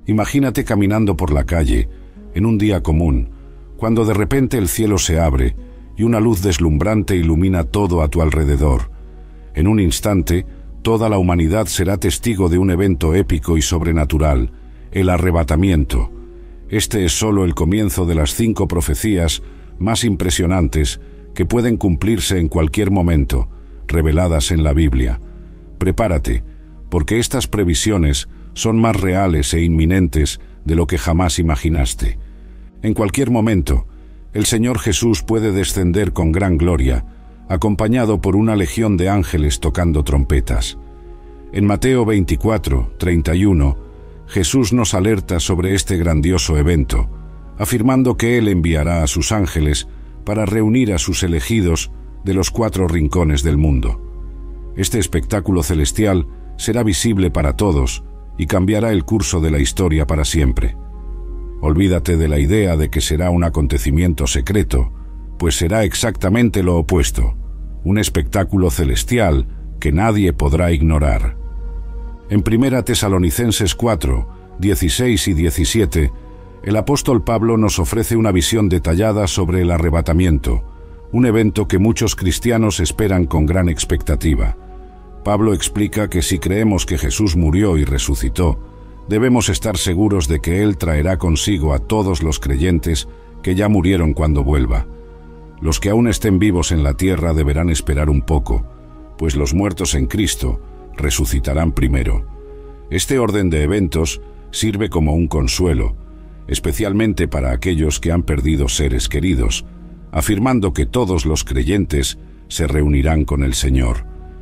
Imagínate caminando por la calle, en un día común, cuando de repente el cielo se abre y una luz deslumbrante ilumina todo a tu alrededor. En un instante, toda la humanidad será testigo de un evento épico y sobrenatural, el arrebatamiento. Este es solo el comienzo de las 5 profecías más impresionantes que pueden cumplirse en cualquier momento, reveladas en la Biblia. Prepárate, porque estas previsiones son más reales e inminentes de lo que jamás imaginaste. En cualquier momento, el Señor Jesús puede descender con gran gloria, acompañado por una legión de ángeles tocando trompetas. En Mateo 24:31, Jesús nos alerta sobre este grandioso evento, afirmando que Él enviará a sus ángeles para reunir a sus elegidos de los 4 rincones del mundo. Este espectáculo celestial será visible para todos y cambiará el curso de la historia para siempre. Olvídate de la idea de que será un acontecimiento secreto, pues será exactamente lo opuesto, un espectáculo celestial que nadie podrá ignorar. En 1 Tesalonicenses 4, 16 y 17, el apóstol Pablo nos ofrece una visión detallada sobre el arrebatamiento, un evento que muchos cristianos esperan con gran expectativa. Pablo explica que si creemos que Jesús murió y resucitó, debemos estar seguros de que Él traerá consigo a todos los creyentes que ya murieron cuando vuelva. Los que aún estén vivos en la tierra deberán esperar un poco, pues los muertos en Cristo resucitarán primero. Este orden de eventos sirve como un consuelo, especialmente para aquellos que han perdido seres queridos, afirmando que todos los creyentes se reunirán con el Señor.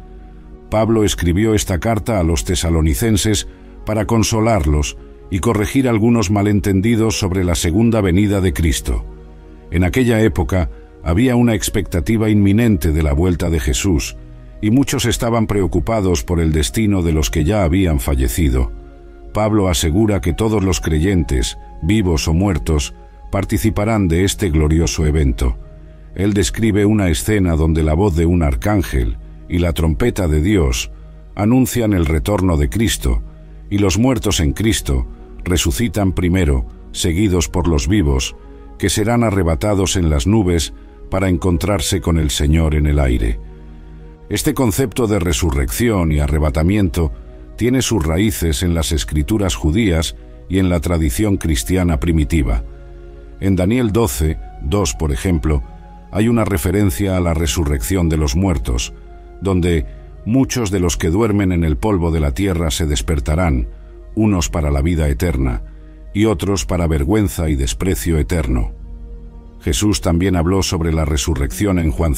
Pablo escribió esta carta a los tesalonicenses para consolarlos y corregir algunos malentendidos sobre la segunda venida de Cristo. En aquella época había una expectativa inminente de la vuelta de Jesús, y muchos estaban preocupados por el destino de los que ya habían fallecido. Pablo asegura que todos los creyentes, vivos o muertos, participarán de este glorioso evento. Él describe una escena donde la voz de un arcángel y la trompeta de Dios anuncian el retorno de Cristo, y los muertos en Cristo resucitan primero, seguidos por los vivos, que serán arrebatados en las nubes para encontrarse con el Señor en el aire. Este concepto de resurrección y arrebatamiento tiene sus raíces en las escrituras judías y en la tradición cristiana primitiva. En Daniel 12:2, por ejemplo, hay una referencia a la resurrección de los muertos, donde muchos de los que duermen en el polvo de la tierra se despertarán, unos para la vida eterna y otros para vergüenza y desprecio eterno. Jesús también habló sobre la resurrección en Juan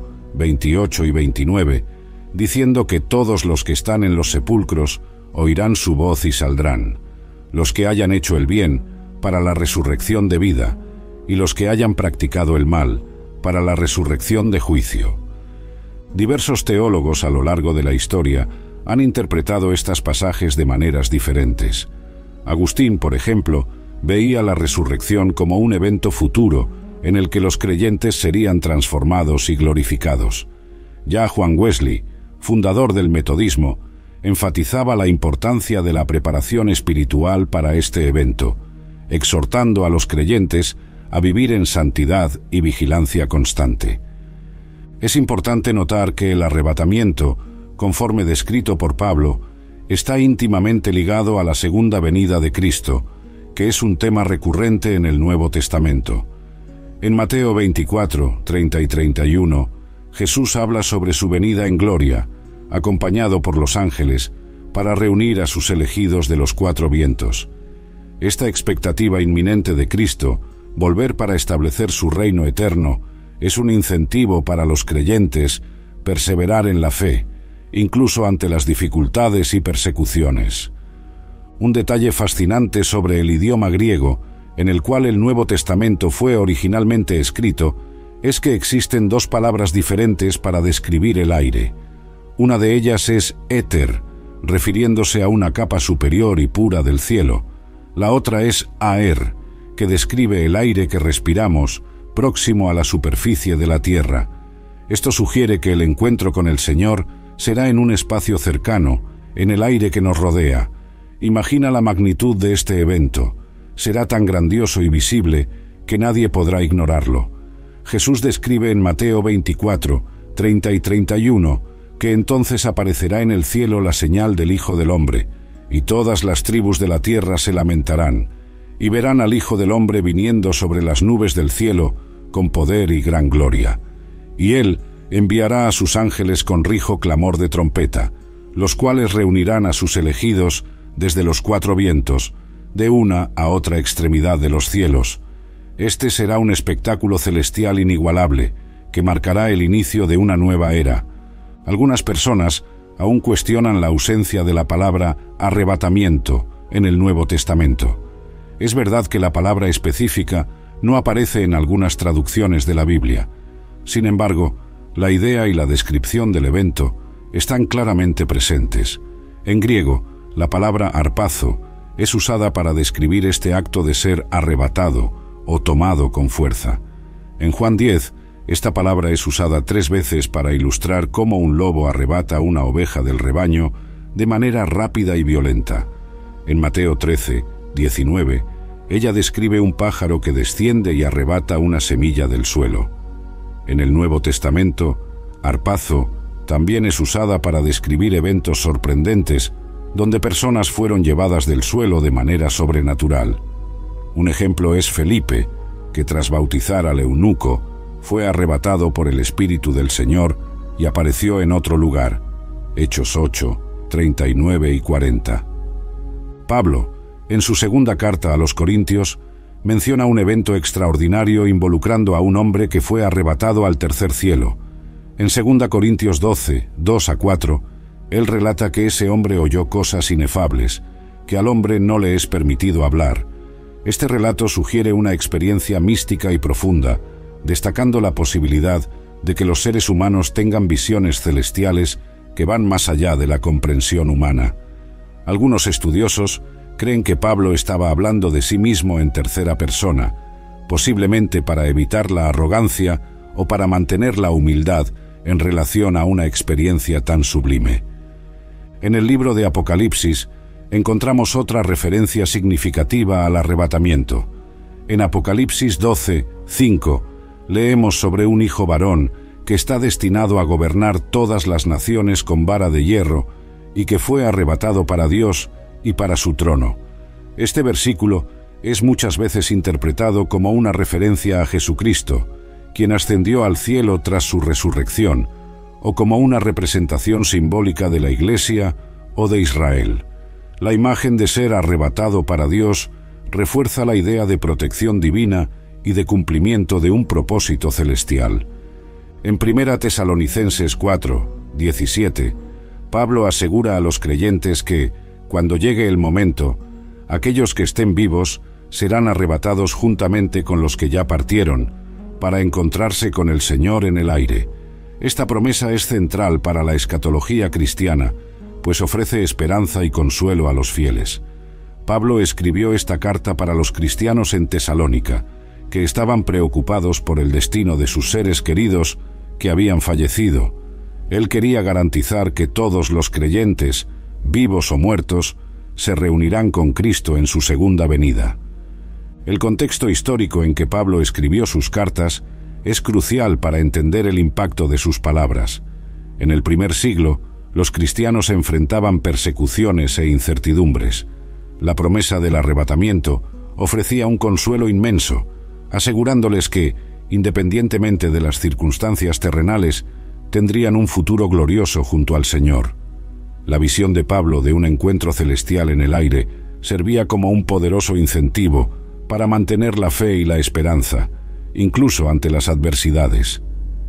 5:28 y 29, diciendo que todos los que están en los sepulcros oirán su voz y saldrán, los que hayan hecho el bien para la resurrección de vida y los que hayan practicado el mal para la resurrección de juicio. Diversos teólogos a lo largo de la historia han interpretado estos pasajes de maneras diferentes. Agustín, por ejemplo, veía la resurrección como un evento futuro en el que los creyentes serían transformados y glorificados. Ya Juan Wesley, fundador del metodismo, enfatizaba la importancia de la preparación espiritual para este evento, exhortando a los creyentes a vivir en santidad y vigilancia constante. Es importante notar que el arrebatamiento, conforme descrito por Pablo, está íntimamente ligado a la segunda venida de Cristo, que es un tema recurrente en el Nuevo Testamento. En Mateo 24:30 y 31, Jesús habla sobre su venida en gloria, acompañado por los ángeles, para reunir a sus elegidos de los 4 vientos. Esta expectativa inminente de Cristo, volver para establecer su reino eterno, es un incentivo para los creyentes perseverar en la fe, incluso ante las dificultades y persecuciones. Un detalle fascinante sobre el idioma griego, en el cual el Nuevo Testamento fue originalmente escrito, es que existen 2 palabras diferentes para describir el aire. Una de ellas es éter, refiriéndose a una capa superior y pura del cielo. La otra es aer, que describe el aire que respiramos, próximo a la superficie de la tierra. Esto sugiere que el encuentro con el Señor será en un espacio cercano, en el aire que nos rodea, Imagina la magnitud de este evento. Será tan grandioso y visible que nadie podrá ignorarlo. Jesús describe en Mateo 24, 30 y 31, que entonces aparecerá en el cielo la señal del Hijo del Hombre, y todas las tribus de la tierra se lamentarán, y verán al Hijo del Hombre viniendo sobre las nubes del cielo, con poder y gran gloria. Y Él enviará a sus ángeles con rijo clamor de trompeta, los cuales reunirán a sus elegidos desde los cuatro vientos, de una a otra extremidad de los cielos. Este será un espectáculo celestial inigualable, que marcará el inicio de una nueva era. Algunas personas aún cuestionan la ausencia de la palabra arrebatamiento en el Nuevo Testamento. Es verdad que la palabra específica no aparece en algunas traducciones de la Biblia. Sin embargo, la idea y la descripción del evento están claramente presentes. En griego, la palabra harpazo es usada para describir este acto de ser arrebatado o tomado con fuerza. En Juan 10, esta palabra es usada 3 veces para ilustrar cómo un lobo arrebata una oveja del rebaño de manera rápida y violenta. En Mateo 13, 19, ella describe un pájaro que desciende y arrebata una semilla del suelo. En el Nuevo Testamento, harpazo también es usada para describir eventos sorprendentes donde personas fueron llevadas del suelo de manera sobrenatural. Un ejemplo es Felipe, que tras bautizar al eunuco, fue arrebatado por el Espíritu del Señor y apareció en otro lugar. Hechos 8, 39 y 40. Pablo, en su segunda carta a los Corintios, menciona un evento extraordinario involucrando a un hombre que fue arrebatado al tercer cielo. En 2 Corintios 12, 2 a 4, él relata que ese hombre oyó cosas inefables, que al hombre no le es permitido hablar. Este relato sugiere una experiencia mística y profunda, destacando la posibilidad de que los seres humanos tengan visiones celestiales que van más allá de la comprensión humana. Algunos estudiosos creen que Pablo estaba hablando de sí mismo en tercera persona, posiblemente para evitar la arrogancia o para mantener la humildad en relación a una experiencia tan sublime. En el libro de Apocalipsis encontramos otra referencia significativa al arrebatamiento. En Apocalipsis 12, 5, leemos sobre un hijo varón que está destinado a gobernar todas las naciones con vara de hierro y que fue arrebatado para Dios y para su trono. Este versículo es muchas veces interpretado como una referencia a Jesucristo, quien ascendió al cielo tras su resurrección, o como una representación simbólica de la Iglesia o de Israel. La imagen de ser arrebatado para Dios refuerza la idea de protección divina y de cumplimiento de un propósito celestial. En 1 Tesalonicenses 4, 17, Pablo asegura a los creyentes que, cuando llegue el momento, aquellos que estén vivos serán arrebatados juntamente con los que ya partieron, para encontrarse con el Señor en el aire. Esta promesa es central para la escatología cristiana, pues ofrece esperanza y consuelo a los fieles. Pablo escribió esta carta para los cristianos en Tesalónica, que estaban preocupados por el destino de sus seres queridos que habían fallecido. Él quería garantizar que todos los creyentes, vivos o muertos, se reunirán con Cristo en su segunda venida. El contexto histórico en que Pablo escribió sus cartas es crucial para entender el impacto de sus palabras. En el primer siglo, los cristianos enfrentaban persecuciones e incertidumbres. La promesa del arrebatamiento ofrecía un consuelo inmenso, asegurándoles que, independientemente de las circunstancias terrenales, tendrían un futuro glorioso junto al Señor. La visión de Pablo de un encuentro celestial en el aire servía como un poderoso incentivo para mantener la fe y la esperanza, incluso ante las adversidades.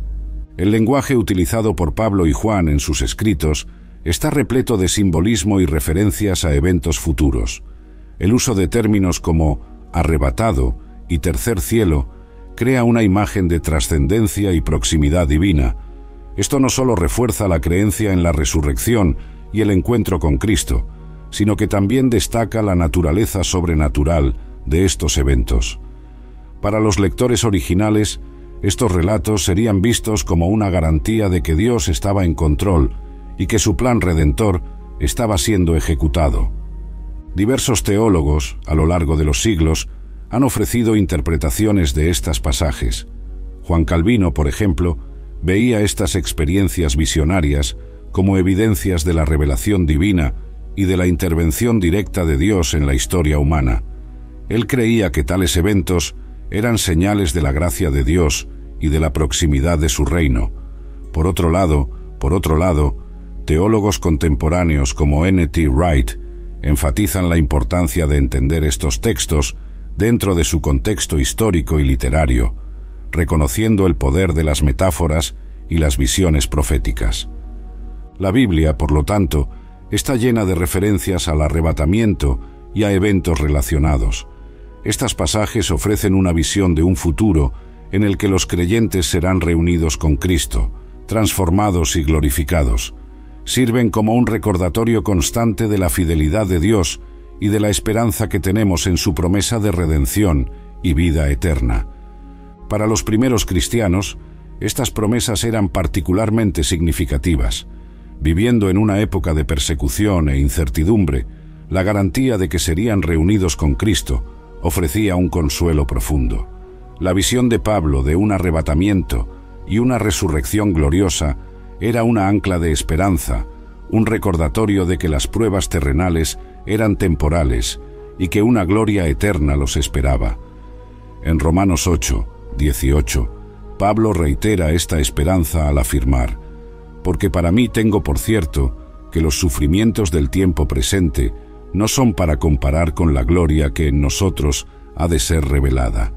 El lenguaje utilizado por Pablo y Juan en sus escritos está repleto de simbolismo y referencias a eventos futuros. El uso de términos como arrebatado y tercer cielo crea una imagen de trascendencia y proximidad divina. Esto no solo refuerza la creencia en la resurrección y el encuentro con Cristo, sino que también destaca la naturaleza sobrenatural de estos eventos. Para los lectores originales, estos relatos serían vistos como una garantía de que Dios estaba en control y que su plan redentor estaba siendo ejecutado. Diversos teólogos, a lo largo de los siglos, han ofrecido interpretaciones de estos pasajes. Juan Calvino, por ejemplo, veía estas experiencias visionarias como evidencias de la revelación divina y de la intervención directa de Dios en la historia humana. Él creía que tales eventos eran señales de la gracia de Dios y de la proximidad de su reino. Por otro lado, teólogos contemporáneos como N.T. Wright enfatizan la importancia de entender estos textos dentro de su contexto histórico y literario, reconociendo el poder de las metáforas y las visiones proféticas. La Biblia, por lo tanto, está llena de referencias al arrebatamiento y a eventos relacionados. Estos pasajes ofrecen una visión de un futuro en el que los creyentes serán reunidos con Cristo, transformados y glorificados. Sirven como un recordatorio constante de la fidelidad de Dios y de la esperanza que tenemos en su promesa de redención y vida eterna. Para los primeros cristianos, estas promesas eran particularmente significativas. Viviendo en una época de persecución e incertidumbre, la garantía de que serían reunidos con Cristo ofrecía un consuelo profundo. La visión de Pablo de un arrebatamiento y una resurrección gloriosa era una ancla de esperanza, un recordatorio de que las pruebas terrenales eran temporales y que una gloria eterna los esperaba. En Romanos 8:18, Pablo reitera esta esperanza al afirmar: «Porque para mí tengo por cierto que los sufrimientos del tiempo presente no son para comparar con la gloria que en nosotros ha de ser revelada».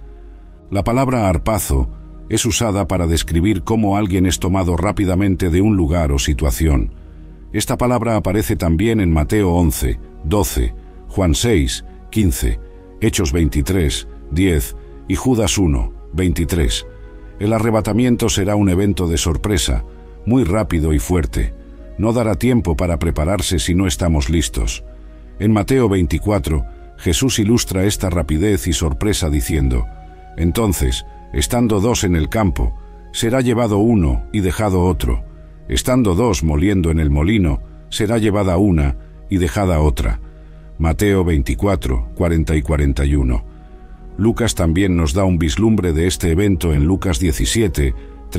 La palabra harpazo es usada para describir cómo alguien es tomado rápidamente de un lugar o situación. Esta palabra aparece también en Mateo 11:12, Juan 6:15, Hechos 23:10 y Judas 1:23. El arrebatamiento será un evento de sorpresa, muy rápido y fuerte. No dará tiempo para prepararse si no estamos listos. En Mateo 24, Jesús ilustra esta rapidez y sorpresa diciendo: «Entonces, estando dos en el campo, será llevado uno y dejado otro. Estando dos moliendo en el molino, será llevada una y dejada otra». Mateo 24, 40 y 41. Lucas también nos da un vislumbre de este evento en Lucas 17,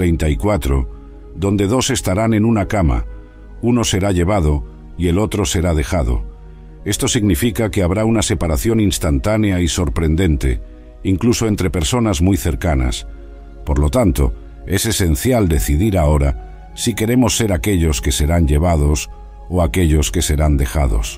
34, donde dos estarán en una cama, uno será llevado y el otro será dejado. Esto significa que habrá una separación instantánea y sorprendente, incluso entre personas muy cercanas. Por lo tanto, es esencial decidir ahora si queremos ser aquellos que serán llevados o aquellos que serán dejados.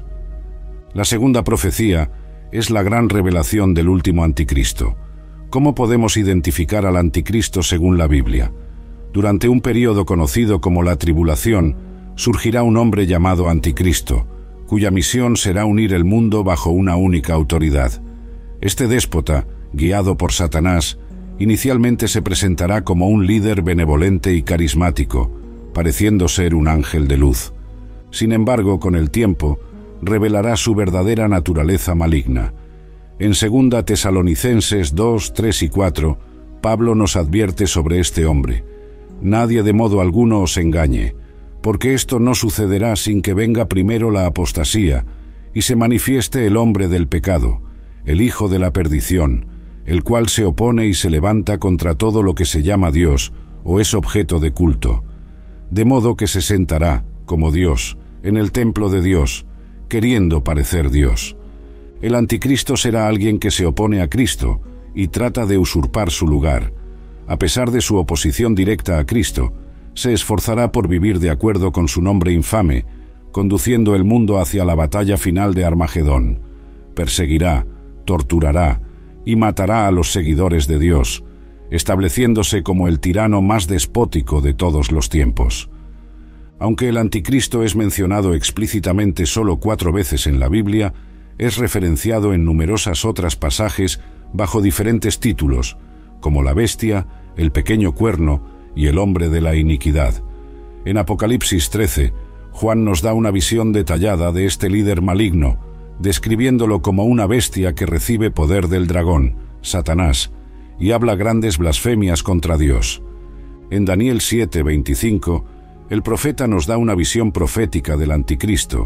La segunda profecía es la gran revelación del último anticristo. ¿Cómo podemos identificar al anticristo según la Biblia? Durante un período conocido como la tribulación, surgirá un hombre llamado anticristo, cuya misión será unir el mundo bajo una única autoridad. Este déspota, guiado por Satanás, inicialmente se presentará como un líder benevolente y carismático, pareciendo ser un ángel de luz. Sin embargo, con el tiempo, revelará su verdadera naturaleza maligna. En 2 Tesalonicenses 2, 3 y 4, Pablo nos advierte sobre este hombre: «Nadie de modo alguno os engañe, porque esto no sucederá sin que venga primero la apostasía y se manifieste el hombre del pecado, el hijo de la perdición, el cual se opone y se levanta contra todo lo que se llama Dios o es objeto de culto, de modo que se sentará, como Dios, en el templo de Dios, queriendo parecer Dios». El anticristo será alguien que se opone a Cristo y trata de usurpar su lugar. A pesar de su oposición directa a Cristo, se esforzará por vivir de acuerdo con su nombre infame, conduciendo el mundo hacia la batalla final de Armagedón. Perseguirá, torturará y matará a los seguidores de Dios, estableciéndose como el tirano más despótico de todos los tiempos. Aunque el anticristo es mencionado explícitamente solo 4 veces en la Biblia, es referenciado en numerosas otras pasajes bajo diferentes títulos, como la bestia, el pequeño cuerno y el hombre de la iniquidad. En Apocalipsis 13, Juan nos da una visión detallada de este líder maligno, describiéndolo como una bestia que recibe poder del dragón, Satanás, y habla grandes blasfemias contra Dios. En Daniel 7:25, el profeta nos da una visión profética del anticristo,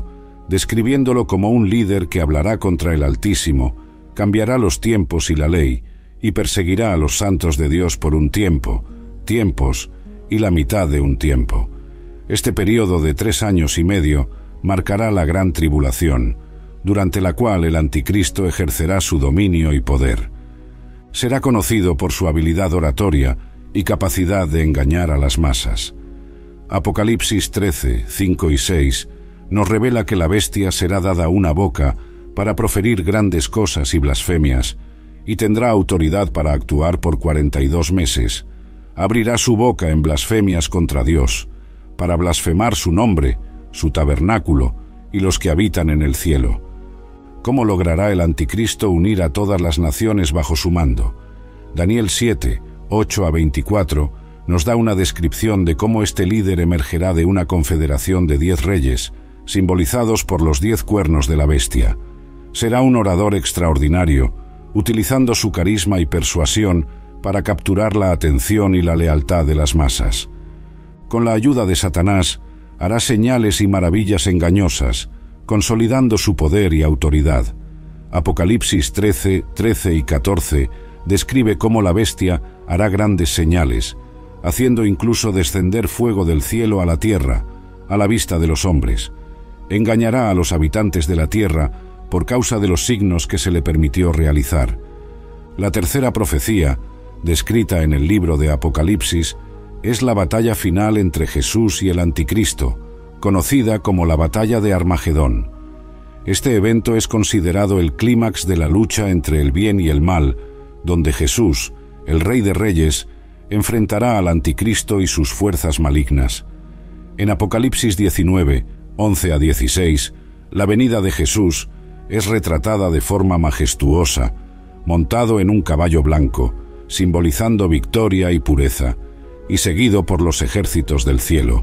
describiéndolo como un líder que hablará contra el Altísimo, cambiará los tiempos y la ley, y perseguirá a los santos de Dios por un tiempo, tiempos y la mitad de un tiempo. Este período de 3 años y medio marcará la gran tribulación, durante la cual el anticristo ejercerá su dominio y poder. Será conocido por su habilidad oratoria y capacidad de engañar a las masas. Apocalipsis 13, 5 y 6 nos revela que la bestia será dada una boca para proferir grandes cosas y blasfemias, y tendrá autoridad para actuar por 42 meses. Abrirá su boca en blasfemias contra Dios, para blasfemar su nombre, su tabernáculo y los que habitan en el cielo. ¿Cómo logrará el anticristo unir a todas las naciones bajo su mando? Daniel 7, 8 a 24 nos da una descripción de cómo este líder emergerá de una confederación de 10 reyes, simbolizados por los 10 cuernos de la bestia. Será un orador extraordinario, utilizando su carisma y persuasión para capturar la atención y la lealtad de las masas. Con la ayuda de Satanás, hará señales y maravillas engañosas, consolidando su poder y autoridad. Apocalipsis 13, 13 y 14 describe cómo la bestia hará grandes señales, haciendo incluso descender fuego del cielo a la tierra, a la vista de los hombres. Engañará a los habitantes de la tierra por causa de los signos que se le permitió realizar. La tercera profecía, descrita en el libro de Apocalipsis, es la batalla final entre Jesús y el anticristo, conocida como la batalla de Armagedón. Este evento es considerado el clímax de la lucha entre el bien y el mal, donde Jesús, el Rey de Reyes, enfrentará al anticristo y sus fuerzas malignas. En Apocalipsis 19, 11 a 16, la venida de Jesús es retratada de forma majestuosa, montado en un caballo blanco, simbolizando victoria y pureza, y seguido por los ejércitos del cielo.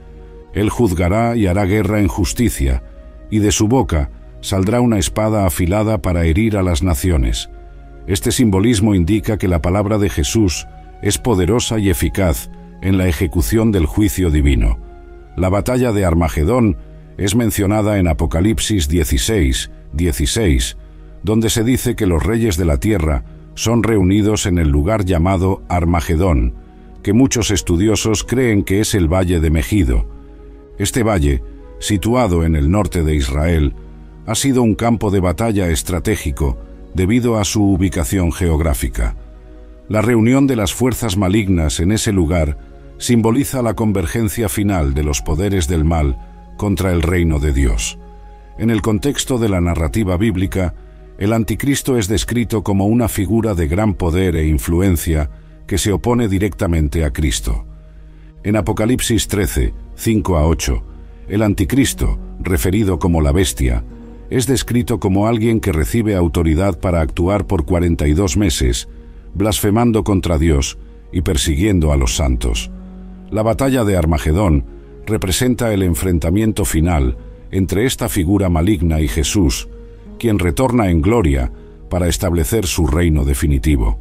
Él juzgará y hará guerra en justicia, y de su boca saldrá una espada afilada para herir a las naciones. Este simbolismo indica que la palabra de Jesús es poderosa y eficaz en la ejecución del juicio divino. La batalla de Armagedón es mencionada en Apocalipsis 16, 16, donde se dice que los reyes de la tierra son reunidos en el lugar llamado Armagedón, que muchos estudiosos creen que es el Valle de Megido. Este valle, situado en el norte de Israel, ha sido un campo de batalla estratégico debido a su ubicación geográfica. La reunión de las fuerzas malignas en ese lugar simboliza la convergencia final de los poderes del mal contra el reino de Dios. En el contexto de la narrativa bíblica, el anticristo es descrito como una figura de gran poder e influencia que se opone directamente a Cristo. En Apocalipsis 13, 5 a 8, el anticristo, referido como la bestia, es descrito como alguien que recibe autoridad para actuar por 42 meses, blasfemando contra Dios y persiguiendo a los santos. La batalla de Armagedón representa el enfrentamiento final entre esta figura maligna y Jesús, quien retorna en gloria para establecer su reino definitivo.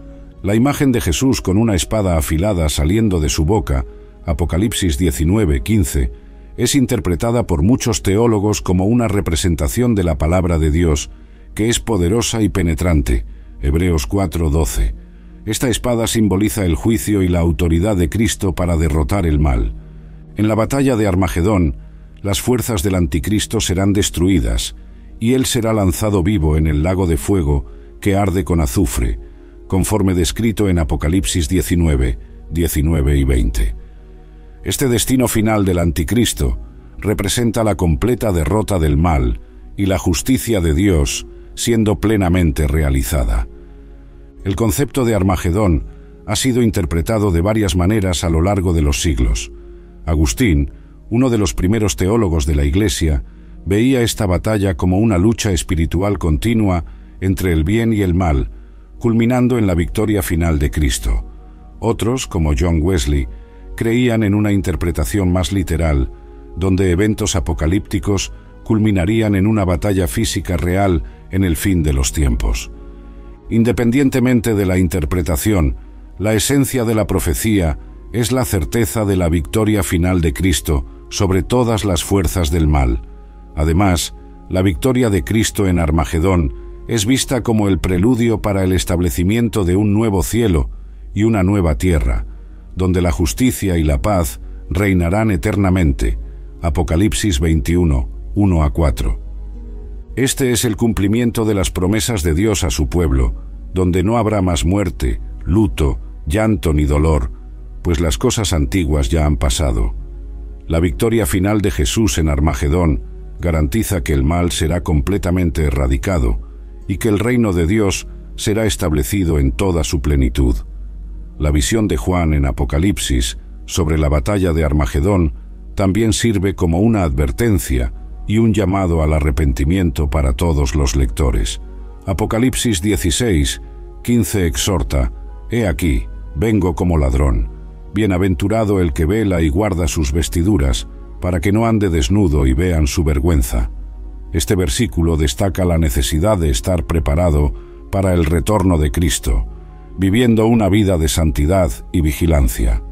La imagen de Jesús con una espada afilada saliendo de su boca, Apocalipsis 19, 15, es interpretada por muchos teólogos como una representación de la palabra de Dios, que es poderosa y penetrante, Hebreos 4, 12. Esta espada simboliza el juicio y la autoridad de Cristo para derrotar el mal. En la batalla de Armagedón, las fuerzas del anticristo serán destruidas, y él será lanzado vivo en el lago de fuego que arde con azufre, conforme descrito en Apocalipsis 19, 19 y 20. Este destino final del anticristo representa la completa derrota del mal y la justicia de Dios siendo plenamente realizada. El concepto de Armagedón ha sido interpretado de varias maneras a lo largo de los siglos. Agustín, uno de los primeros teólogos de la Iglesia, veía esta batalla como una lucha espiritual continua entre el bien y el mal, culminando en la victoria final de Cristo. Otros, como John Wesley, creían en una interpretación más literal, donde eventos apocalípticos culminarían en una batalla física real en el fin de los tiempos. Independientemente de la interpretación, la esencia de la profecía es la certeza de la victoria final de Cristo sobre todas las fuerzas del mal. Además, la victoria de Cristo en Armagedón es vista como el preludio para el establecimiento de un nuevo cielo y una nueva tierra, donde la justicia y la paz reinarán eternamente. Apocalipsis 21, 1-4. Este es el cumplimiento de las promesas de Dios a su pueblo, donde no habrá más muerte, luto, llanto ni dolor, pues las cosas antiguas ya han pasado. La victoria final de Jesús en Armagedón garantiza que el mal será completamente erradicado y que el reino de Dios será establecido en toda su plenitud. La visión de Juan en Apocalipsis sobre la batalla de Armagedón también sirve como una advertencia y un llamado al arrepentimiento para todos los lectores. Apocalipsis 16, 15 exhorta: «He aquí, vengo como ladrón. Bienaventurado el que vela y guarda sus vestiduras, para que no ande desnudo y vean su vergüenza». Este versículo destaca la necesidad de estar preparado para el retorno de Cristo, viviendo una vida de santidad y vigilancia.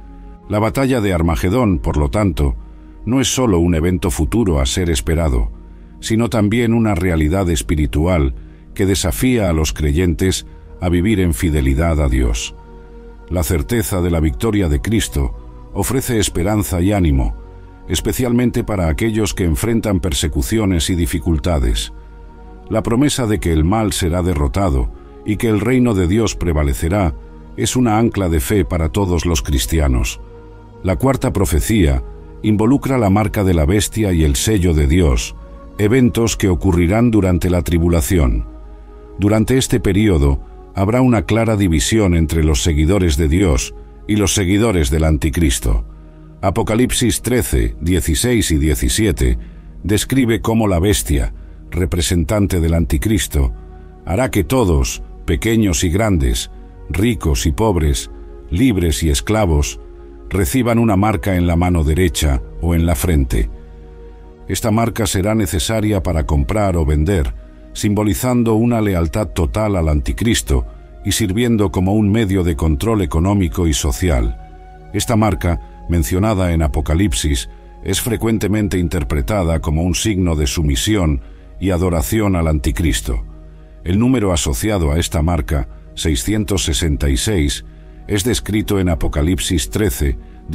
La batalla de Armagedón, por lo tanto, no es solo un evento futuro a ser esperado, sino también una realidad espiritual que desafía a los creyentes a vivir en fidelidad a Dios. La certeza de la victoria de Cristo ofrece esperanza y ánimo, especialmente para aquellos que enfrentan persecuciones y dificultades. La promesa de que el mal será derrotado y que el reino de Dios prevalecerá es una ancla de fe para todos los cristianos. La cuarta profecía involucra la marca de la bestia y el sello de Dios, eventos que ocurrirán durante la tribulación. Durante este período habrá una clara división entre los seguidores de Dios y los seguidores del Anticristo. Apocalipsis 13, 16 y 17 describe cómo la bestia, representante del Anticristo, hará que todos, pequeños y grandes, ricos y pobres, libres y esclavos, reciban una marca en la mano derecha o en la frente. Esta marca será necesaria para comprar o vender, simbolizando una lealtad total al Anticristo y sirviendo como un medio de control económico y social. Esta marca, mencionada en Apocalipsis, es frecuentemente interpretada como un signo de sumisión y adoración al Anticristo. El número asociado a esta marca, 666, es descrito en Apocalipsis 13,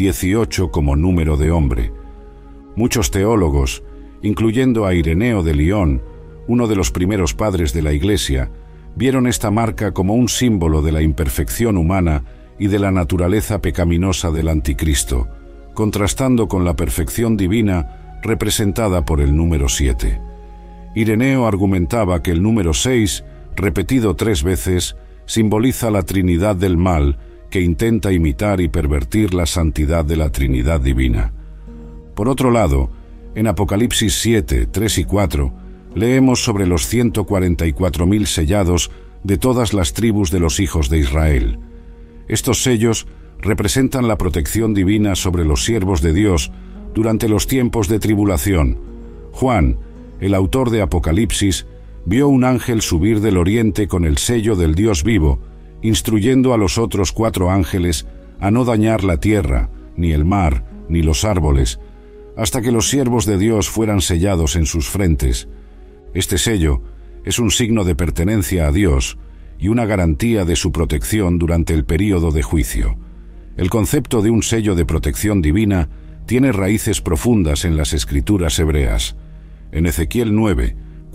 18 como número de hombre. Muchos teólogos, incluyendo a Ireneo de Lyon, uno de los primeros padres de la Iglesia, vieron esta marca como un símbolo de la imperfección humana y de la naturaleza pecaminosa del Anticristo, contrastando con la perfección divina representada por el número 7. Ireneo argumentaba que el número 6, repetido 3 veces, simboliza la Trinidad del mal, que intenta imitar y pervertir la santidad de la Trinidad divina. Por otro lado, en Apocalipsis 7, 3 y 4, leemos sobre los 144.000 sellados de todas las tribus de los hijos de Israel. Estos sellos representan la protección divina sobre los siervos de Dios durante los tiempos de tribulación. Juan, el autor de Apocalipsis, vio un ángel subir del oriente con el sello del Dios vivo, instruyendo a los otros 4 ángeles a no dañar la tierra, ni el mar, ni los árboles, hasta que los siervos de Dios fueran sellados en sus frentes. Este sello es un signo de pertenencia a Dios y una garantía de su protección durante el período de juicio. El concepto de un sello de protección divina tiene raíces profundas en las escrituras hebreas. En Ezequiel 9,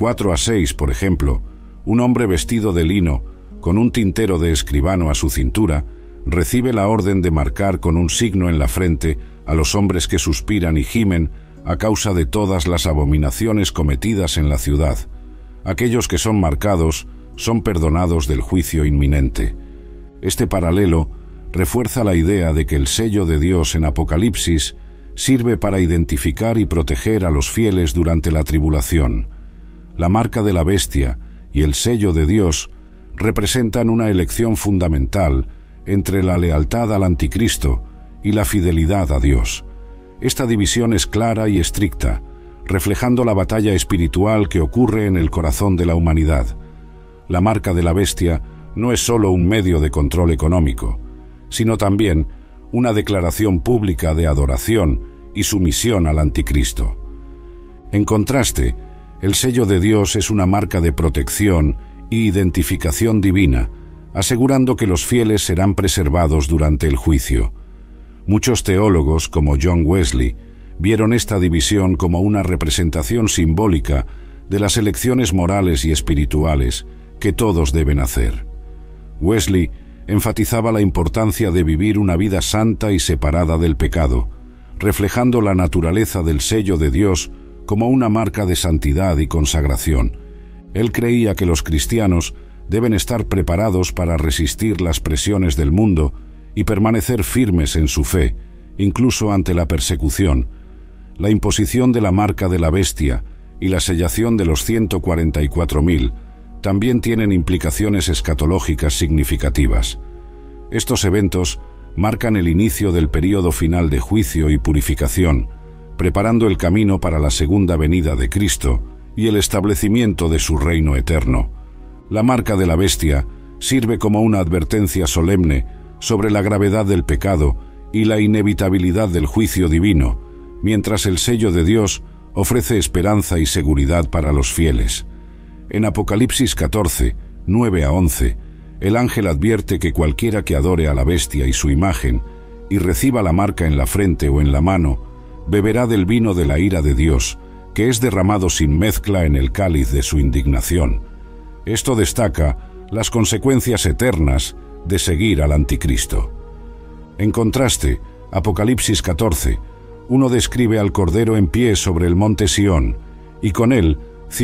4-6, por ejemplo, un hombre vestido de lino, con un tintero de escribano a su cintura, recibe la orden de marcar con un signo en la frente a los hombres que suspiran y gimen a causa de todas las abominaciones cometidas en la ciudad. Aquellos que son marcados son perdonados del juicio inminente. Este paralelo refuerza la idea de que el sello de Dios en Apocalipsis sirve para identificar y proteger a los fieles durante la tribulación. La marca de la bestia y el sello de Dios representan una elección fundamental entre la lealtad al Anticristo y la fidelidad a Dios. Esta división es clara y estricta, reflejando la batalla espiritual que ocurre en el corazón de la humanidad. La marca de la bestia no es solo un medio de control económico, sino también una declaración pública de adoración y sumisión al Anticristo. En contraste, el sello de Dios es una marca de protección y identificación divina, asegurando que los fieles serán preservados durante el juicio. Muchos teólogos, como John Wesley, vieron esta división como una representación simbólica de las elecciones morales y espirituales que todos deben hacer. Wesley enfatizaba la importancia de vivir una vida santa y separada del pecado, reflejando la naturaleza del sello de Dios como una marca de santidad y consagración. Él creía que los cristianos deben estar preparados para resistir las presiones del mundo y permanecer firmes en su fe, incluso ante la persecución. La imposición de la marca de la bestia y la sellación de los 144.000 también tienen implicaciones escatológicas significativas. Estos eventos marcan el inicio del período final de juicio y purificación, preparando el camino para la segunda venida de Cristo y el establecimiento de su reino eterno. La marca de la bestia sirve como una advertencia solemne sobre la gravedad del pecado y la inevitabilidad del juicio divino, mientras el sello de Dios ofrece esperanza y seguridad para los fieles. En Apocalipsis 14, 9 a 11, el ángel advierte que cualquiera que adore a la bestia y su imagen y reciba la marca en la frente o en la mano, beberá del vino de la ira de Dios, que es derramado sin mezcla en el cáliz de su indignación. Esto destaca las consecuencias eternas de seguir al anticristo. En contraste, Apocalipsis 14, uno describe al Cordero en pie sobre el monte Sión, y con él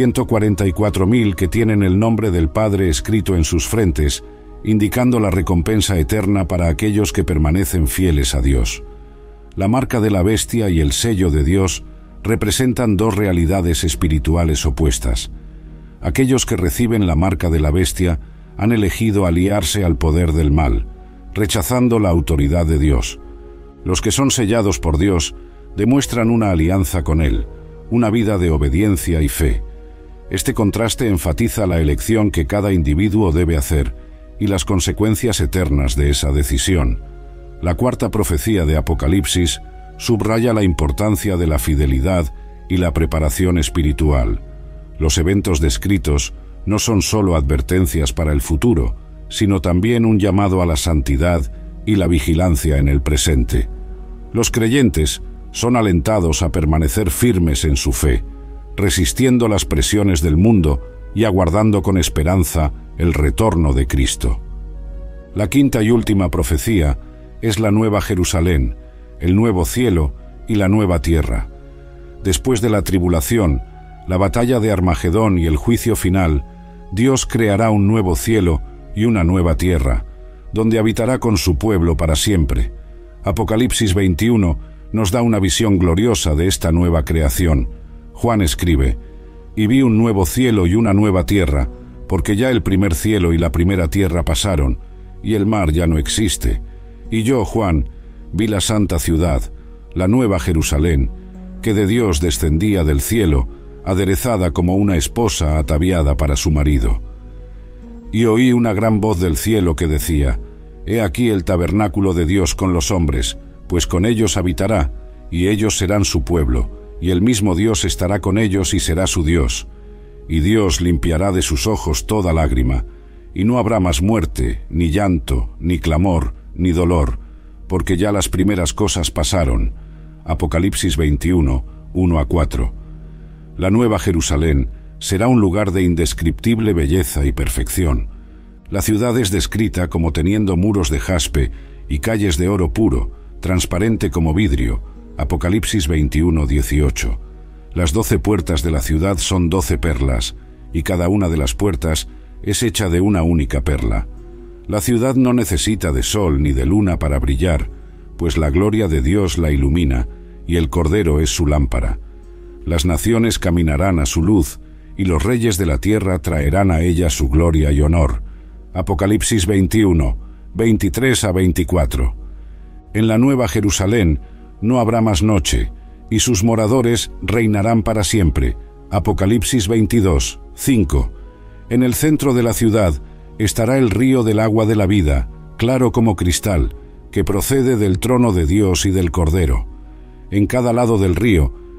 144.000 que tienen el nombre del Padre escrito en sus frentes, indicando la recompensa eterna para aquellos que permanecen fieles a Dios. La marca de la bestia y el sello de Dios representan dos realidades espirituales opuestas. Aquellos que reciben la marca de la bestia han elegido aliarse al poder del mal, rechazando la autoridad de Dios. Los que son sellados por Dios demuestran una alianza con Él, una vida de obediencia y fe. Este contraste enfatiza la elección que cada individuo debe hacer y las consecuencias eternas de esa decisión. La cuarta profecía de Apocalipsis subraya la importancia de la fidelidad y la preparación espiritual. Los eventos descritos no son solo advertencias para el futuro, sino también un llamado a la santidad y la vigilancia en el presente. Los creyentes son alentados a permanecer firmes en su fe, resistiendo las presiones del mundo y aguardando con esperanza el retorno de Cristo. La quinta y última profecía es la Nueva Jerusalén, el nuevo cielo y la nueva tierra. Después de la tribulación, la batalla de Armagedón y el juicio final, Dios creará un nuevo cielo y una nueva tierra, donde habitará con su pueblo para siempre. Apocalipsis 21 nos da una visión gloriosa de esta nueva creación. Juan escribe: «Y vi un nuevo cielo y una nueva tierra, porque ya el primer cielo y la primera tierra pasaron, y el mar ya no existe. Y yo, Juan, vi la santa ciudad, la nueva Jerusalén, que de Dios descendía del cielo, aderezada como una esposa ataviada para su marido. Y oí una gran voz del cielo que decía: He aquí el tabernáculo de Dios con los hombres, pues con ellos habitará, y ellos serán su pueblo, y el mismo Dios estará con ellos y será su Dios. Y Dios limpiará de sus ojos toda lágrima, y no habrá más muerte, ni llanto, ni clamor, ni dolor, porque ya las primeras cosas pasaron». Apocalipsis 21, 1 a 4. La nueva Jerusalén será un lugar de indescriptible belleza y perfección. La ciudad es descrita como teniendo muros de jaspe y calles de oro puro, transparente como vidrio. Apocalipsis 21, 18. Las 12 puertas de la ciudad son 12 perlas, y cada una de las puertas es hecha de una única perla. La ciudad no necesita de sol ni de luna para brillar, pues la gloria de Dios la ilumina, y el Cordero es su lámpara. Las naciones caminarán a su luz, y los reyes de la tierra traerán a ella su gloria y honor. Apocalipsis 21, 23 a 24. En la nueva Jerusalén no habrá más noche, y sus moradores reinarán para siempre. Apocalipsis 22, 5. En el centro de la ciudad estará el río del agua de la vida, claro como cristal, que procede del trono de Dios y del Cordero. En cada lado del río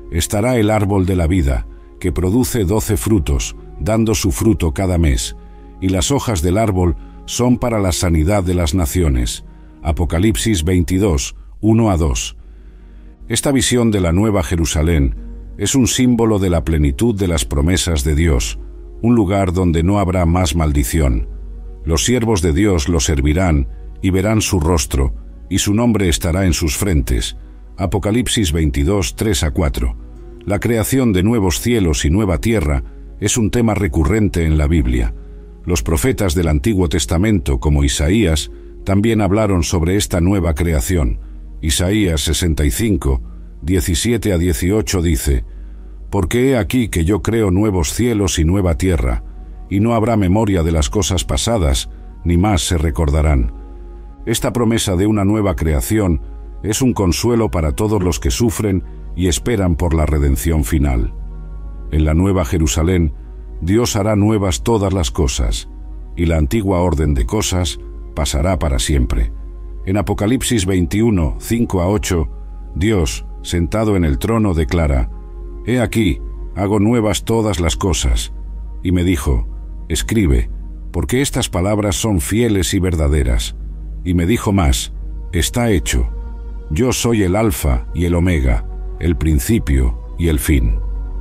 estará el árbol de la vida, que produce 12 frutos, dando su fruto cada mes, y las hojas del árbol son para la sanidad de las naciones. Apocalipsis 22, 1-2. Esta visión de la Nueva Jerusalén es un símbolo de la plenitud de las promesas de Dios, un lugar donde no habrá más maldición. Los siervos de Dios lo servirán y verán su rostro, y su nombre estará en sus frentes. Apocalipsis 22, 3-4. La creación de nuevos cielos y nueva tierra es un tema recurrente en la Biblia. Los profetas del Antiguo Testamento, como Isaías, también hablaron sobre esta nueva creación. Isaías 65, 17-18 dice: «Porque he aquí que yo creo nuevos cielos y nueva tierra, y no habrá memoria de las cosas pasadas, ni más se recordarán». Esta promesa de una nueva creación es un consuelo para todos los que sufren y esperan por la redención final. En la Nueva Jerusalén, Dios hará nuevas todas las cosas, y la antigua orden de cosas pasará para siempre. En Apocalipsis 21, 5-8, Dios, sentado en el trono, declara: «He aquí, hago nuevas todas las cosas». Y me dijo: «Escribe, porque estas palabras son fieles y verdaderas». Y me dijo más: «Está hecho. Yo soy el Alfa y el Omega, el principio y el fin.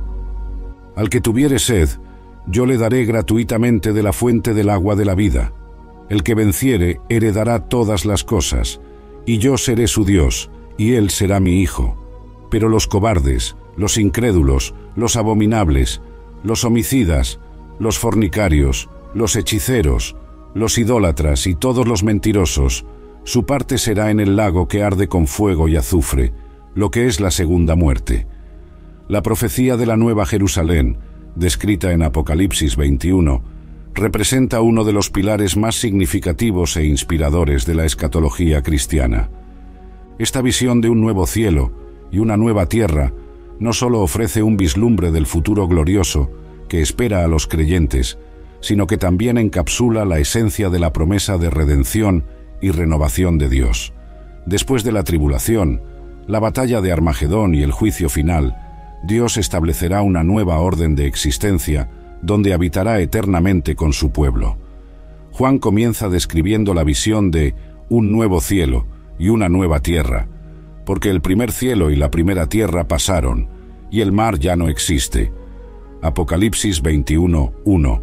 Al que tuviere sed, yo le daré gratuitamente de la fuente del agua de la vida. El que venciere heredará todas las cosas, y yo seré su Dios, y él será mi hijo. Pero los cobardes, los incrédulos, los abominables, los homicidas, los fornicarios, los hechiceros, los idólatras y todos los mentirosos, su parte será en el lago que arde con fuego y azufre, lo que es la segunda muerte». La profecía de la Nueva Jerusalén, descrita en Apocalipsis 21, representa uno de los pilares más significativos e inspiradores de la escatología cristiana. Esta visión de un nuevo cielo y una nueva tierra no solo ofrece un vislumbre del futuro glorioso que espera a los creyentes, sino que también encapsula la esencia de la promesa de redención y renovación de Dios. Después de la tribulación, la batalla de Armagedón y el juicio final, Dios establecerá una nueva orden de existencia donde habitará eternamente con su pueblo. Juan comienza describiendo la visión de un nuevo cielo y una nueva tierra, porque el primer cielo y la primera tierra pasaron, y el mar ya no existe. Apocalipsis 21, 1.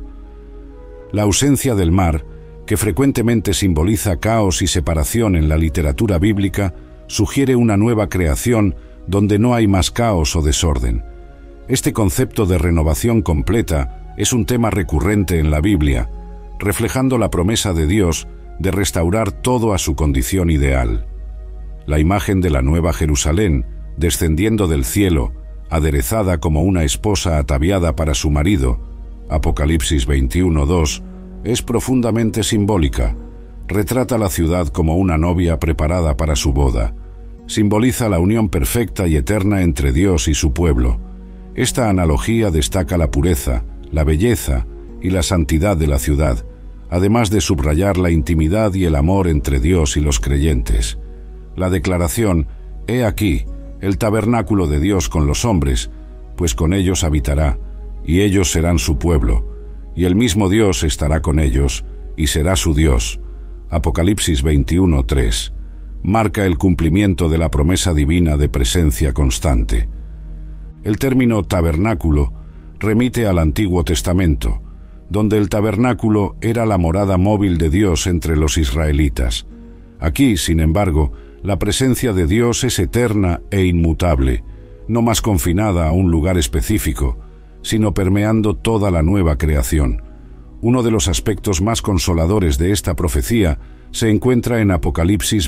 La ausencia del mar, que frecuentemente simboliza caos y separación en la literatura bíblica, sugiere una nueva creación donde no hay más caos o desorden. Este concepto de renovación completa es un tema recurrente en la Biblia, reflejando la promesa de Dios de restaurar todo a su condición ideal. La imagen de la Nueva Jerusalén, descendiendo del cielo, aderezada como una esposa ataviada para su marido, Apocalipsis 21:2, es profundamente simbólica. Retrata la ciudad como una novia preparada para su boda. Simboliza la unión perfecta y eterna entre Dios y su pueblo. Esta analogía destaca la pureza, la belleza y la santidad de la ciudad, además de subrayar la intimidad y el amor entre Dios y los creyentes. La declaración: «He aquí, el tabernáculo de Dios con los hombres, pues con ellos habitará, y ellos serán su pueblo, y el mismo Dios estará con ellos, y será su Dios». Apocalipsis 21:3. Marca el cumplimiento de la promesa divina de presencia constante. El término tabernáculo remite al Antiguo Testamento, donde el tabernáculo era la morada móvil de Dios entre los israelitas. Aquí, sin embargo, la presencia de Dios es eterna e inmutable, no más confinada a un lugar específico, sino permeando toda la nueva creación. Uno de los aspectos más consoladores de esta profecía se encuentra en Apocalipsis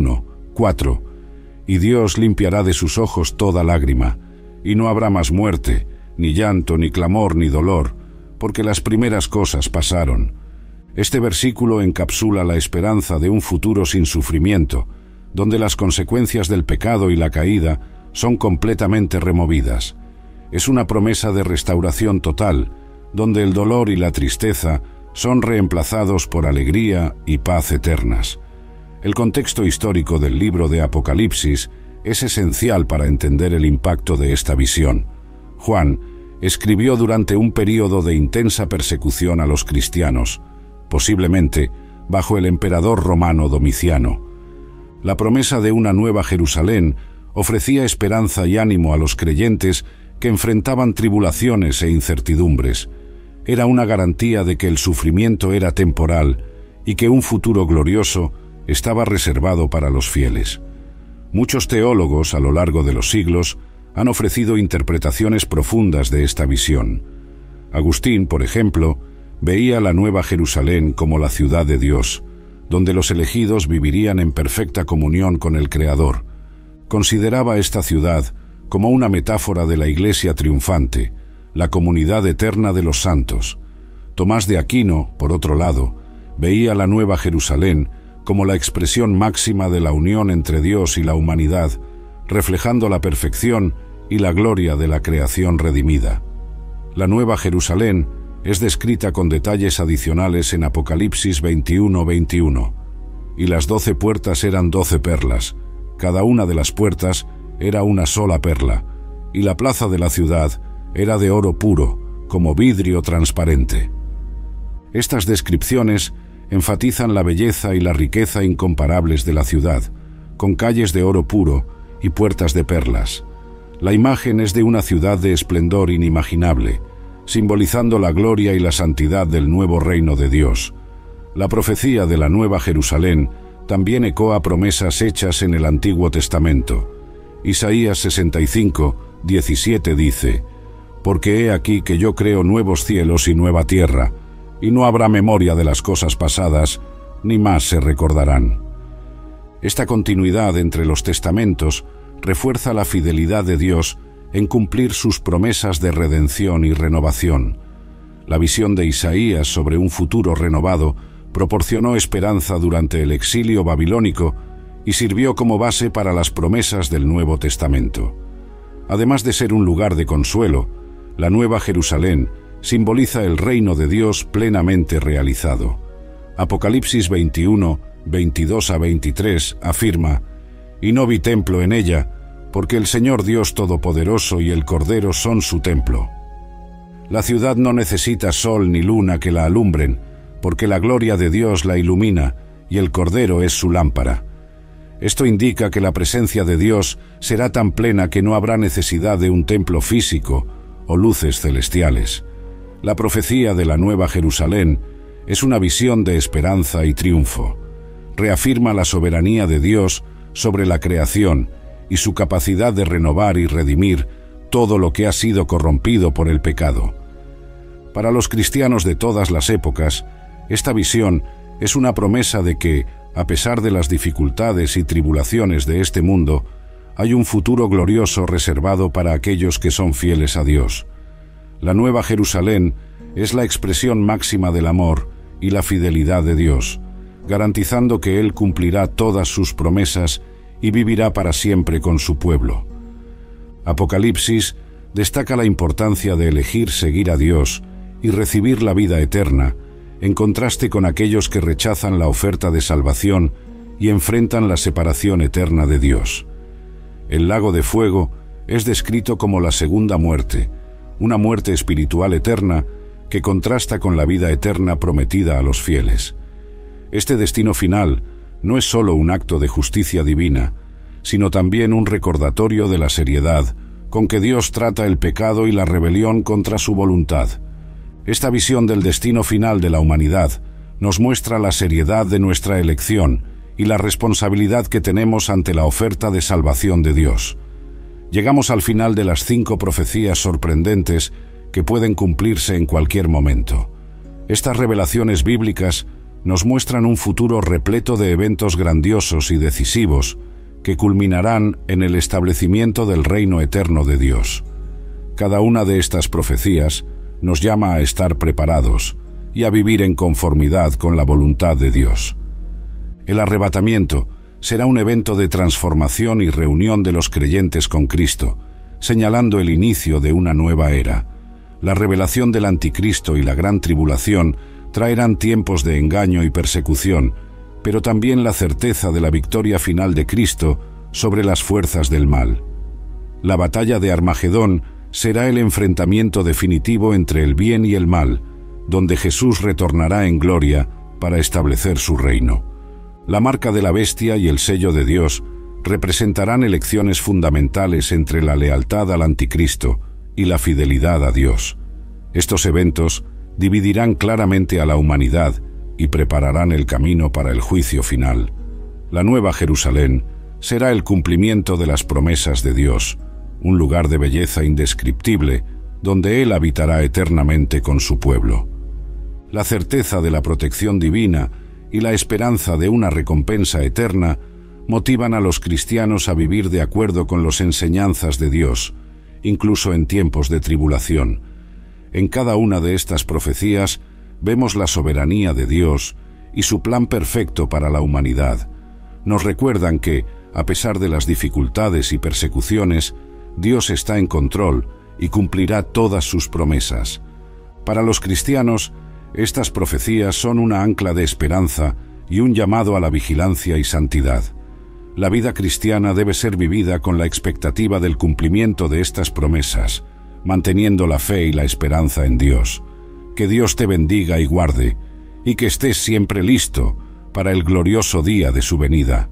21:4. «Y Dios limpiará de sus ojos toda lágrima, y no habrá más muerte, ni llanto, ni clamor, ni dolor, porque las primeras cosas pasaron». Este versículo encapsula la esperanza de un futuro sin sufrimiento, donde las consecuencias del pecado y la caída son completamente removidas. Es una promesa de restauración total, donde el dolor y la tristeza son reemplazados por alegría y paz eternas. El contexto histórico del libro de Apocalipsis es esencial para entender el impacto de esta visión. Juan escribió durante un período de intensa persecución a los cristianos, posiblemente bajo el emperador romano Domiciano. La promesa de una nueva Jerusalén ofrecía esperanza y ánimo a los creyentes que enfrentaban tribulaciones e incertidumbres. Era una garantía de que el sufrimiento era temporal y que un futuro glorioso estaba reservado para los fieles. Muchos teólogos a lo largo de los siglos han ofrecido interpretaciones profundas de esta visión. Agustín, por ejemplo, veía la Nueva Jerusalén como la ciudad de Dios, donde los elegidos vivirían en perfecta comunión con el Creador. Consideraba esta ciudad como una metáfora de la Iglesia triunfante, la comunidad eterna de los santos. Tomás de Aquino, por otro lado, veía la Nueva Jerusalén como la expresión máxima de la unión entre Dios y la humanidad, reflejando la perfección y la gloria de la creación redimida. La Nueva Jerusalén es descrita con detalles adicionales en Apocalipsis 21:21. Y las 12 puertas eran 12 perlas, cada una de las puertas era una sola perla, y la plaza de la ciudad era de oro puro, como vidrio transparente. Estas descripciones enfatizan la belleza y la riqueza incomparables de la ciudad, con calles de oro puro y puertas de perlas. La imagen es de una ciudad de esplendor inimaginable, simbolizando la gloria y la santidad del nuevo reino de Dios. La profecía de la Nueva Jerusalén también ecoa promesas hechas en el Antiguo Testamento. Isaías 65:17 dice: «Porque he aquí que yo creo nuevos cielos y nueva tierra, y no habrá memoria de las cosas pasadas, ni más se recordarán». Esta continuidad entre los testamentos refuerza la fidelidad de Dios en cumplir sus promesas de redención y renovación. La visión de Isaías sobre un futuro renovado proporcionó esperanza durante el exilio babilónico y sirvió como base para las promesas del Nuevo Testamento. Además de ser un lugar de consuelo, la Nueva Jerusalén simboliza el reino de Dios plenamente realizado. Apocalipsis 21:22-23 afirma: «Y no vi templo en ella, porque el Señor Dios Todopoderoso y el Cordero son su templo». La ciudad no necesita sol ni luna que la alumbren, porque la gloria de Dios la ilumina y el Cordero es su lámpara. Esto indica que la presencia de Dios será tan plena que no habrá necesidad de un templo físico o luces celestiales. La profecía de la Nueva Jerusalén es una visión de esperanza y triunfo. Reafirma la soberanía de Dios sobre la creación y su capacidad de renovar y redimir todo lo que ha sido corrompido por el pecado. Para los cristianos de todas las épocas, esta visión es una promesa de que, a pesar de las dificultades y tribulaciones de este mundo, hay un futuro glorioso reservado para aquellos que son fieles a Dios. La Nueva Jerusalén es la expresión máxima del amor y la fidelidad de Dios, garantizando que Él cumplirá todas sus promesas y vivirá para siempre con su pueblo. Apocalipsis destaca la importancia de elegir seguir a Dios y recibir la vida eterna, en contraste con aquellos que rechazan la oferta de salvación y enfrentan la separación eterna de Dios. El lago de fuego es descrito como la segunda muerte, una muerte espiritual eterna que contrasta con la vida eterna prometida a los fieles. Este destino final no es solo un acto de justicia divina, sino también un recordatorio de la seriedad con que Dios trata el pecado y la rebelión contra su voluntad. Esta visión del destino final de la humanidad nos muestra la seriedad de nuestra elección y la responsabilidad que tenemos ante la oferta de salvación de Dios. Llegamos al final de las 5 profecías sorprendentes que pueden cumplirse en cualquier momento. Estas revelaciones bíblicas nos muestran un futuro repleto de eventos grandiosos y decisivos que culminarán en el establecimiento del reino eterno de Dios. Cada una de estas profecías nos llama a estar preparados y a vivir en conformidad con la voluntad de Dios. El arrebatamiento será un evento de transformación y reunión de los creyentes con Cristo, señalando el inicio de una nueva era. La revelación del anticristo y la gran tribulación traerán tiempos de engaño y persecución, pero también la certeza de la victoria final de Cristo sobre las fuerzas del mal. La batalla de Armagedón será el enfrentamiento definitivo entre el bien y el mal, donde Jesús retornará en gloria para establecer su reino. La marca de la bestia y el sello de Dios representarán elecciones fundamentales entre la lealtad al anticristo y la fidelidad a Dios. Estos eventos dividirán claramente a la humanidad y prepararán el camino para el juicio final. La Nueva Jerusalén será el cumplimiento de las promesas de Dios, un lugar de belleza indescriptible, donde Él habitará eternamente con su pueblo. La certeza de la protección divina y la esperanza de una recompensa eterna motivan a los cristianos a vivir de acuerdo con las enseñanzas de Dios, incluso en tiempos de tribulación. En cada una de estas profecías vemos la soberanía de Dios y su plan perfecto para la humanidad. Nos recuerdan que, a pesar de las dificultades y persecuciones, Dios está en control y cumplirá todas sus promesas. Para los cristianos, estas profecías son una ancla de esperanza y un llamado a la vigilancia y santidad. La vida cristiana debe ser vivida con la expectativa del cumplimiento de estas promesas, manteniendo la fe y la esperanza en Dios. Que Dios te bendiga y guarde, y que estés siempre listo para el glorioso día de su venida.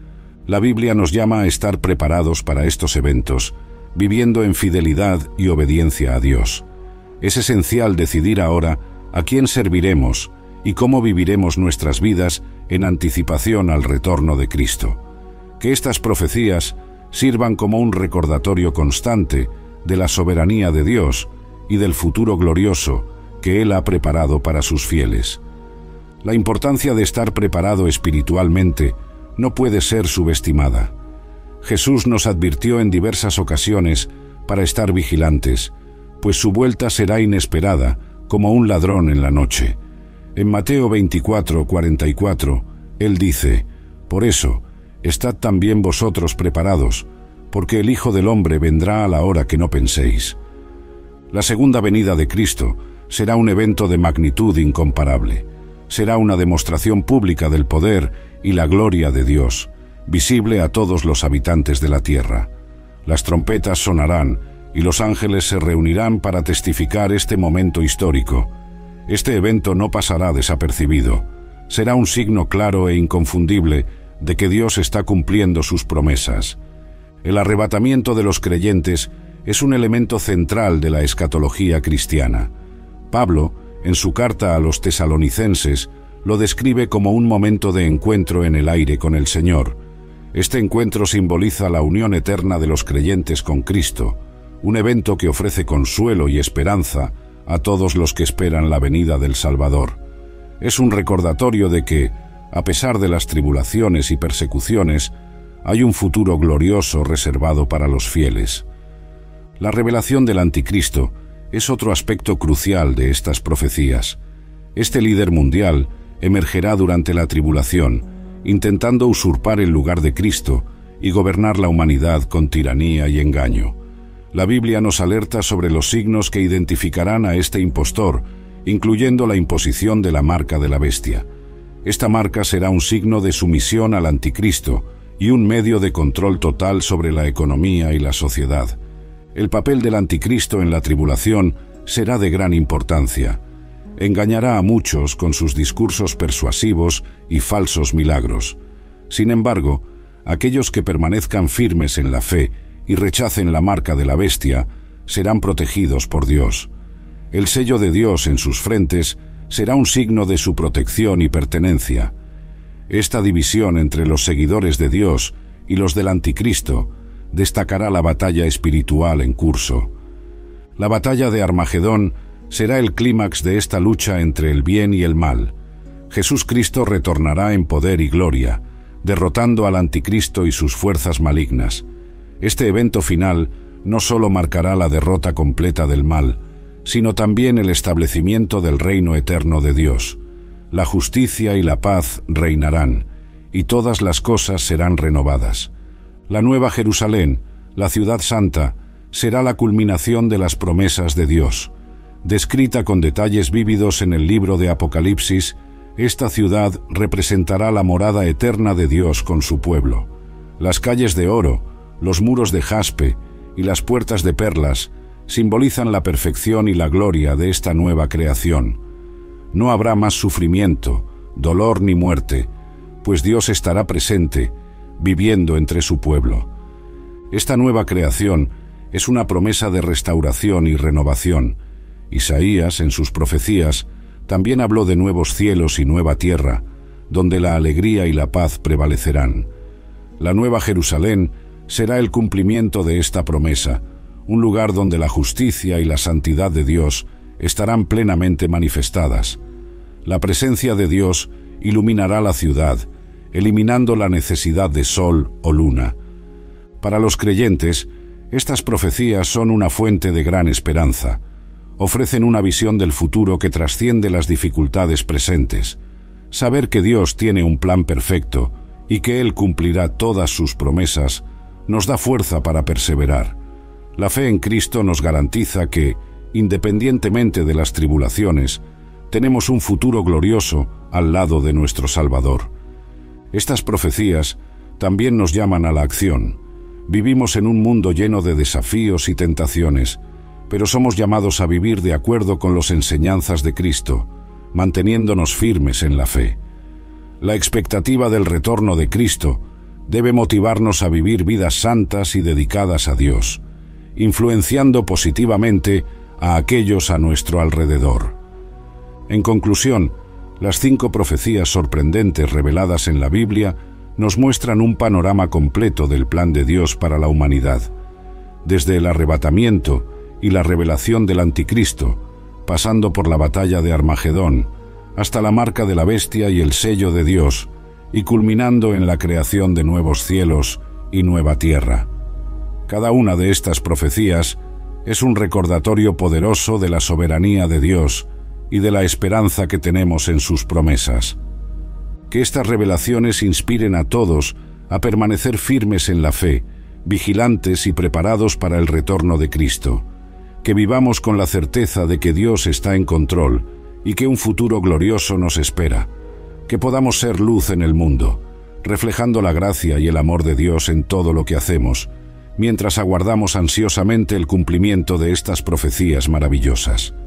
La Biblia nos llama a estar preparados para estos eventos, viviendo en fidelidad y obediencia a Dios. Es esencial decidir ahora a quién serviremos y cómo viviremos nuestras vidas en anticipación al retorno de Cristo. Que estas profecías sirvan como un recordatorio constante de la soberanía de Dios y del futuro glorioso que Él ha preparado para sus fieles. La importancia de estar preparado espiritualmente no puede ser subestimada. Jesús nos advirtió en diversas ocasiones para estar vigilantes, pues su vuelta será inesperada, como un ladrón en la noche. En Mateo 24:44, Él dice: «Por eso, estad también vosotros preparados, porque el Hijo del Hombre vendrá a la hora que no penséis». La segunda venida de Cristo será un evento de magnitud incomparable. Será una demostración pública del poder y la gloria de Dios, visible a todos los habitantes de la tierra. Las trompetas sonarán y los ángeles se reunirán para testificar este momento histórico. Este evento no pasará desapercibido. Será un signo claro e inconfundible de que Dios está cumpliendo sus promesas. El arrebatamiento de los creyentes es un elemento central de la escatología cristiana. Pablo, en su carta a los tesalonicenses, lo describe como un momento de encuentro en el aire con el Señor. Este encuentro simboliza la unión eterna de los creyentes con Cristo, un evento que ofrece consuelo y esperanza a todos los que esperan la venida del Salvador. Es un recordatorio de que, a pesar de las tribulaciones y persecuciones, hay un futuro glorioso reservado para los fieles. La revelación del Anticristo es otro aspecto crucial de estas profecías. Este líder mundial emergerá durante la tribulación, intentando usurpar el lugar de Cristo y gobernar la humanidad con tiranía y engaño. La Biblia nos alerta sobre los signos que identificarán a este impostor, incluyendo la imposición de la marca de la bestia. Esta marca será un signo de sumisión al Anticristo y un medio de control total sobre la economía y la sociedad. El papel del Anticristo en la tribulación será de gran importancia. Engañará a muchos con sus discursos persuasivos y falsos milagros. Sin embargo, aquellos que permanezcan firmes en la fe y rechacen la marca de la bestia serán protegidos por Dios. El sello de Dios en sus frentes será un signo de su protección y pertenencia. Esta división entre los seguidores de Dios y los del Anticristo destacará la batalla espiritual en curso. La batalla de Armagedón será el clímax de esta lucha entre el bien y el mal. Jesús Cristo retornará en poder y gloria, derrotando al Anticristo y sus fuerzas malignas. Este evento final no solo marcará la derrota completa del mal, sino también el establecimiento del reino eterno de Dios. La justicia y la paz reinarán, y todas las cosas serán renovadas. La Nueva Jerusalén, la ciudad santa, será la culminación de las promesas de Dios. Descrita con detalles vívidos en el libro de Apocalipsis, esta ciudad representará la morada eterna de Dios con su pueblo. Las calles de oro, los muros de jaspe y las puertas de perlas simbolizan la perfección y la gloria de esta nueva creación. No habrá más sufrimiento, dolor ni muerte, pues Dios estará presente, viviendo entre su pueblo. Esta nueva creación es una promesa de restauración y renovación. Isaías, en sus profecías, también habló de nuevos cielos y nueva tierra, donde la alegría y la paz prevalecerán. La Nueva Jerusalén será el cumplimiento de esta promesa, un lugar donde la justicia y la santidad de Dios estarán plenamente manifestadas. La presencia de Dios iluminará la ciudad, eliminando la necesidad de sol o luna. Para los creyentes, estas profecías son una fuente de gran esperanza. Ofrecen una visión del futuro que trasciende las dificultades presentes. Saber que Dios tiene un plan perfecto y que Él cumplirá todas sus promesas nos da fuerza para perseverar. La fe en Cristo nos garantiza que, independientemente de las tribulaciones, tenemos un futuro glorioso al lado de nuestro Salvador. Estas profecías también nos llaman a la acción. Vivimos en un mundo lleno de desafíos y tentaciones, pero somos llamados a vivir de acuerdo con las enseñanzas de Cristo, manteniéndonos firmes en la fe. La expectativa del retorno de Cristo debe motivarnos a vivir vidas santas y dedicadas a Dios, influenciando positivamente a aquellos a nuestro alrededor. En conclusión, las 5 profecías sorprendentes reveladas en la Biblia nos muestran un panorama completo del plan de Dios para la humanidad, desde el arrebatamiento y la revelación del Anticristo, pasando por la batalla de Armagedón, hasta la marca de la bestia y el sello de Dios, y culminando en la creación de nuevos cielos y nueva tierra. Cada una de estas profecías es un recordatorio poderoso de la soberanía de Dios y de la esperanza que tenemos en sus promesas. Que estas revelaciones inspiren a todos a permanecer firmes en la fe, vigilantes y preparados para el retorno de Cristo. Que vivamos con la certeza de que Dios está en control y que un futuro glorioso nos espera. Que podamos ser luz en el mundo, reflejando la gracia y el amor de Dios en todo lo que hacemos, mientras aguardamos ansiosamente el cumplimiento de estas profecías maravillosas.